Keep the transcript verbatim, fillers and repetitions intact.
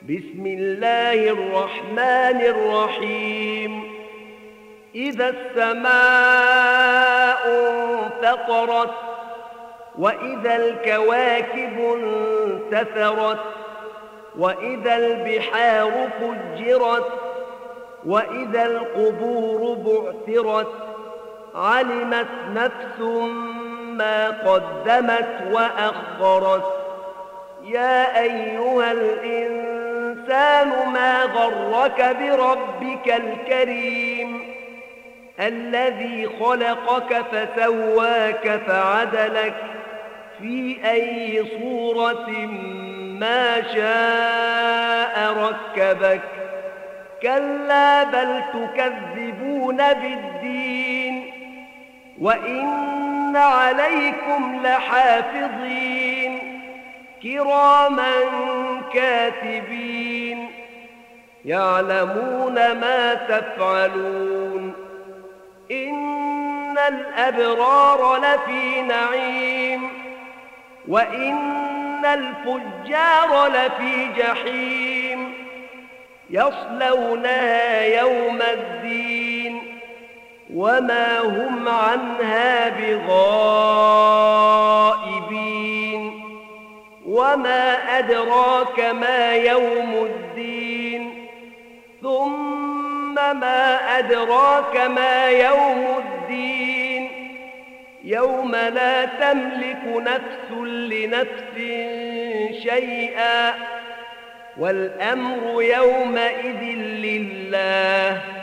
بسم الله الرحمن الرحيم إذا السماء انفطرت وإذا الكواكب انتثرت وإذا البحار فجرت وإذا القبور بعثرت علمت نفس ما قدمت وأخرت يا أيها الإنسان ما غرك بربك الكريم الذي خلقك فسواك فعدلك في أي صورة ما شاء ركبك كلا بل تكذبون بالدين وإن عليكم لحافظين كراما كاتبين يعلمون ما تفعلون إن الأبرار لفي نعيم وإن الفجار لفي جحيم يصلونها يوم الدين وما هم عنها بغائبين وما أدراك ما يوم الدين ثم ما أدراك ما يوم الدين يوم لا تملك نفس لنفس شيئا والأمر يومئذ لله